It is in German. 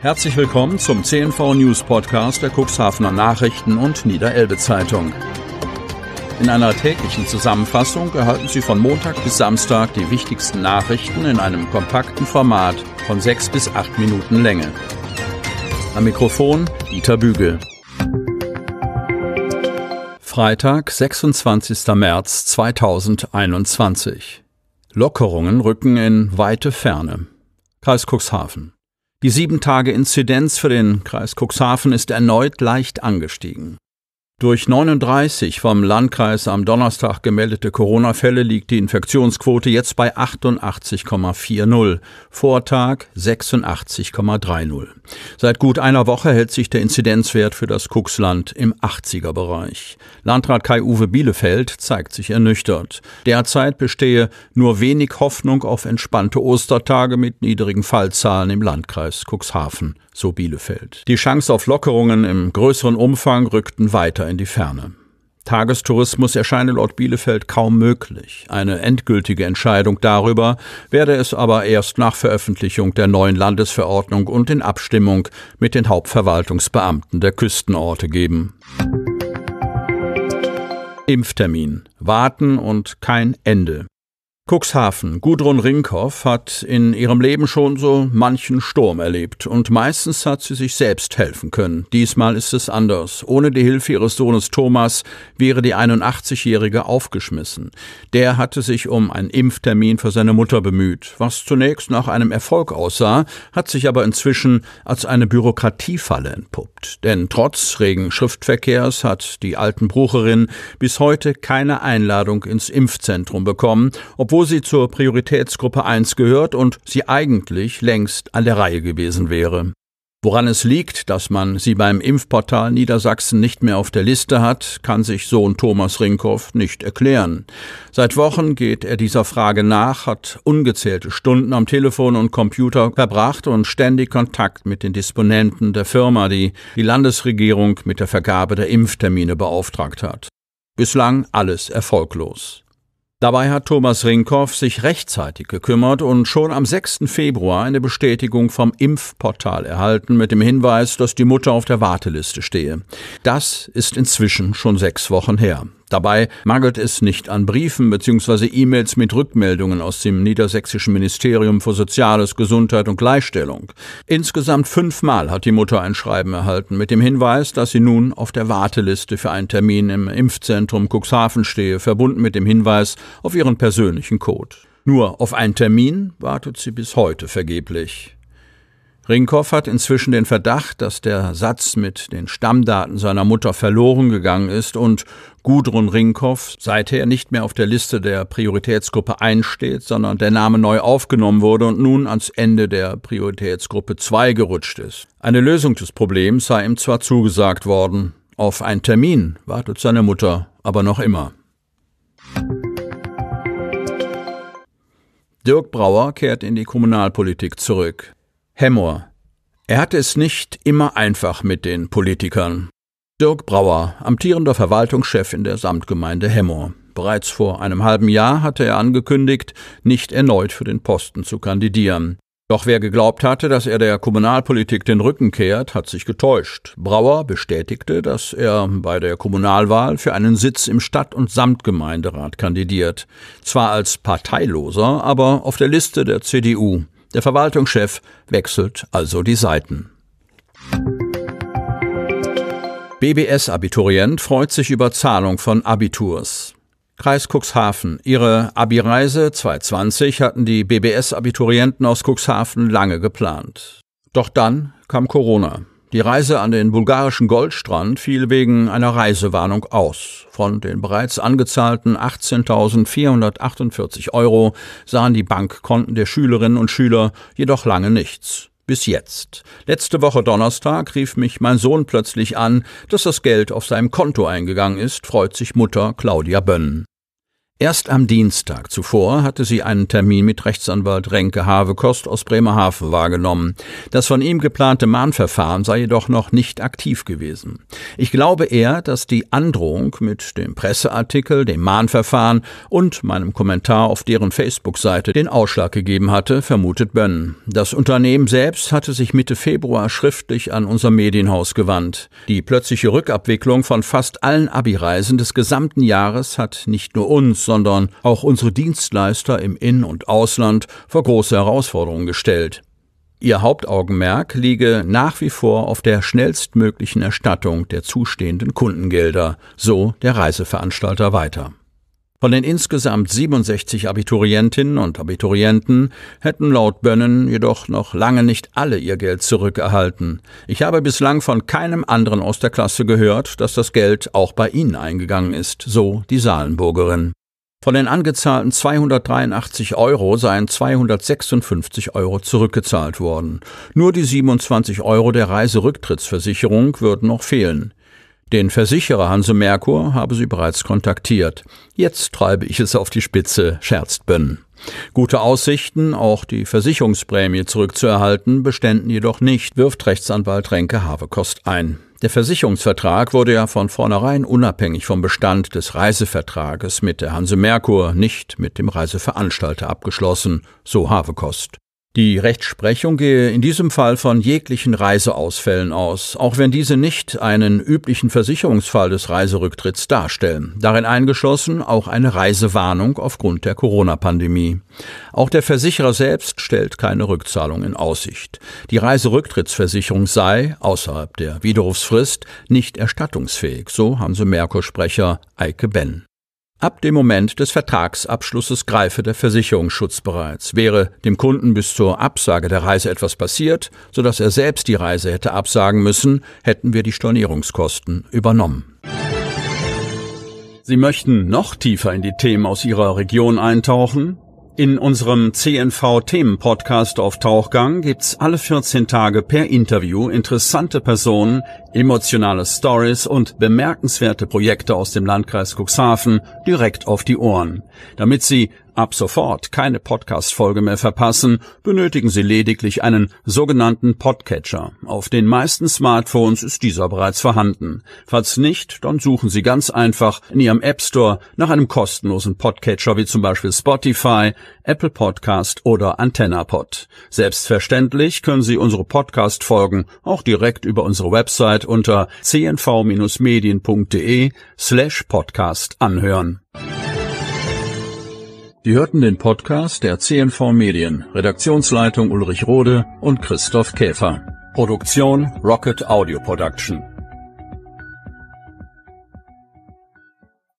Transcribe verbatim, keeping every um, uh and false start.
Herzlich willkommen zum C N V News Podcast der Cuxhavener Nachrichten und Niederelbe Zeitung. In einer täglichen Zusammenfassung erhalten Sie von Montag bis Samstag die wichtigsten Nachrichten in einem kompakten Format von sechs bis acht Minuten Länge. Am Mikrofon Dieter Bügel. Freitag, sechsundzwanzigster März zweitausendeinundzwanzig. Lockerungen rücken in weite Ferne. Kreis Cuxhaven. Die sieben-Tage-Inzidenz für den Kreis Cuxhaven ist erneut leicht angestiegen. Durch neununddreißig vom Landkreis am Donnerstag gemeldete Corona-Fälle liegt die Infektionsquote jetzt bei achtundachtzig Komma vierzig, Vortag sechsundachtzig Komma dreißig. Seit gut einer Woche hält sich der Inzidenzwert für das Cuxland im achtziger-Bereich. Landrat Kai-Uwe Bielefeld zeigt sich ernüchtert. Derzeit bestehe nur wenig Hoffnung auf entspannte Ostertage mit niedrigen Fallzahlen im Landkreis Cuxhaven, so Bielefeld. Die Chance auf Lockerungen im größeren Umfang rückten weiter in die Ferne. Tagestourismus erscheine laut Bielefeld kaum möglich. Eine endgültige Entscheidung darüber werde es aber erst nach Veröffentlichung der neuen Landesverordnung und in Abstimmung mit den Hauptverwaltungsbeamten der Küstenorte geben. Impftermin. Warten und kein Ende. Cuxhaven. Gudrun Ringhoff hat in ihrem Leben schon so manchen Sturm erlebt und meistens hat sie sich selbst helfen können. Diesmal ist es anders. Ohne die Hilfe ihres Sohnes Thomas wäre die einundachtzigjährige aufgeschmissen. Der hatte sich um einen Impftermin für seine Mutter bemüht. Was zunächst nach einem Erfolg aussah, hat sich aber inzwischen als eine Bürokratiefalle entpuppt. Denn trotz regen Schriftverkehrs hat die Altenbrucherin bis heute keine Einladung ins Impfzentrum bekommen, obwohl sie zur Prioritätsgruppe eins gehört und sie eigentlich längst an der Reihe gewesen wäre. Woran es liegt, dass man sie beim Impfportal Niedersachsen nicht mehr auf der Liste hat, kann sich Sohn Thomas Ringhoff nicht erklären. Seit Wochen geht er dieser Frage nach, hat ungezählte Stunden am Telefon und Computer verbracht und ständig Kontakt mit den Disponenten der Firma, die die Landesregierung mit der Vergabe der Impftermine beauftragt hat. Bislang alles erfolglos. Dabei hat Thomas Ringhoff sich rechtzeitig gekümmert und schon am sechsten Februar eine Bestätigung vom Impfportal erhalten mit dem Hinweis, dass die Mutter auf der Warteliste stehe. Das ist inzwischen schon sechs Wochen her. Dabei mangelt es nicht an Briefen bzw. E-Mails mit Rückmeldungen aus dem Niedersächsischen Ministerium für Soziales, Gesundheit und Gleichstellung. Insgesamt fünfmal hat die Mutter ein Schreiben erhalten mit dem Hinweis, dass sie nun auf der Warteliste für einen Termin im Impfzentrum Cuxhaven stehe, verbunden mit dem Hinweis auf ihren persönlichen Code. Nur auf einen Termin wartet sie bis heute vergeblich. Ringhoff hat inzwischen den Verdacht, dass der Satz mit den Stammdaten seiner Mutter verloren gegangen ist und Gudrun Ringhoff seither nicht mehr auf der Liste der Prioritätsgruppe eins steht, sondern der Name neu aufgenommen wurde und nun ans Ende der Prioritätsgruppe zwei gerutscht ist. Eine Lösung des Problems sei ihm zwar zugesagt worden, auf einen Termin wartet seine Mutter aber noch immer. Dirk Brauer kehrt in die Kommunalpolitik zurück. Hemmoor. Er hatte es nicht immer einfach mit den Politikern. Dirk Brauer, amtierender Verwaltungschef in der Samtgemeinde Hemmoor. Bereits vor einem halben Jahr hatte er angekündigt, nicht erneut für den Posten zu kandidieren. Doch wer geglaubt hatte, dass er der Kommunalpolitik den Rücken kehrt, hat sich getäuscht. Brauer bestätigte, dass er bei der Kommunalwahl für einen Sitz im Stadt- und Samtgemeinderat kandidiert. Zwar als Parteiloser, aber auf der Liste der C D U. Der Verwaltungschef wechselt also die Seiten. B B S-Abiturient freut sich über Zahlung von Abiturs. Kreis Cuxhaven. Ihre Abi-Reise zweitausendzwanzig hatten die B B S-Abiturienten aus Cuxhaven lange geplant. Doch dann kam Corona. Die Reise an den bulgarischen Goldstrand fiel wegen einer Reisewarnung aus. Von den bereits angezahlten achtzehntausendvierhundertachtundvierzig Euro sahen die Bankkonten der Schülerinnen und Schüler jedoch lange nichts. Bis jetzt. Letzte Woche Donnerstag rief mich mein Sohn plötzlich an, dass das Geld auf seinem Konto eingegangen ist, freut sich Mutter Claudia Bönn. Erst am Dienstag zuvor hatte sie einen Termin mit Rechtsanwalt Renke Havekost aus Bremerhaven wahrgenommen. Das von ihm geplante Mahnverfahren sei jedoch noch nicht aktiv gewesen. Ich glaube eher, dass die Androhung mit dem Presseartikel, dem Mahnverfahren und meinem Kommentar auf deren Facebook-Seite den Ausschlag gegeben hatte, vermutet Bönn. Das Unternehmen selbst hatte sich Mitte Februar schriftlich an unser Medienhaus gewandt. Die plötzliche Rückabwicklung von fast allen Abi-Reisen des gesamten Jahres hat nicht nur uns, sondern auch unsere Dienstleister im In- und Ausland vor große Herausforderungen gestellt. Ihr Hauptaugenmerk liege nach wie vor auf der schnellstmöglichen Erstattung der zustehenden Kundengelder, so der Reiseveranstalter weiter. Von den insgesamt siebenundsechzig Abiturientinnen und Abiturienten hätten laut Bönnen jedoch noch lange nicht alle ihr Geld zurückerhalten. Ich habe bislang von keinem anderen aus der Klasse gehört, dass das Geld auch bei ihnen eingegangen ist, so die Salenburgerin. Von den angezahlten zweihundertdreiundachtzig Euro seien zweihundertsechsundfünfzig Euro zurückgezahlt worden. Nur die siebenundzwanzig Euro der Reiserücktrittsversicherung würden noch fehlen. Den Versicherer Hanse Merkur habe sie bereits kontaktiert. Jetzt treibe ich es auf die Spitze, scherzt Bönn. Gute Aussichten, auch die Versicherungsprämie zurückzuerhalten, beständen jedoch nicht, wirft Rechtsanwalt Renke Havekost ein. Der Versicherungsvertrag wurde ja von vornherein unabhängig vom Bestand des Reisevertrages mit der Hanse Merkur, nicht mit dem Reiseveranstalter abgeschlossen, so Havekost. Die Rechtsprechung gehe in diesem Fall von jeglichen Reiseausfällen aus, auch wenn diese nicht einen üblichen Versicherungsfall des Reiserücktritts darstellen. Darin eingeschlossen auch eine Reisewarnung aufgrund der Corona-Pandemie. Auch der Versicherer selbst stellt keine Rückzahlung in Aussicht. Die Reiserücktrittsversicherung sei, außerhalb der Widerrufsfrist, nicht erstattungsfähig, so Hanse Merkur-Sprecher Eike Benn. Ab dem Moment des Vertragsabschlusses greife der Versicherungsschutz bereits. Wäre dem Kunden bis zur Absage der Reise etwas passiert, sodass er selbst die Reise hätte absagen müssen, hätten wir die Stornierungskosten übernommen. Sie möchten noch tiefer in die Themen aus Ihrer Region eintauchen? In unserem C N V-Themen-Podcast auf Tauchgang gibt's alle vierzehn Tage per Interview interessante Personen, emotionale Stories und bemerkenswerte Projekte aus dem Landkreis Cuxhaven direkt auf die Ohren. Damit Sie ab sofort keine Podcast-Folge mehr verpassen, benötigen Sie lediglich einen sogenannten Podcatcher. Auf den meisten Smartphones ist dieser bereits vorhanden. Falls nicht, dann suchen Sie ganz einfach in Ihrem App Store nach einem kostenlosen Podcatcher wie zum Beispiel Spotify, Apple Podcast oder AntennaPod. Selbstverständlich können Sie unsere Podcast-Folgen auch direkt über unsere Website unter c n v medien punkt d e slash podcast anhören. Sie hörten den Podcast der C N V Medien, Redaktionsleitung Ulrich Rode und Christoph Käfer. Produktion Rocket Audio Production.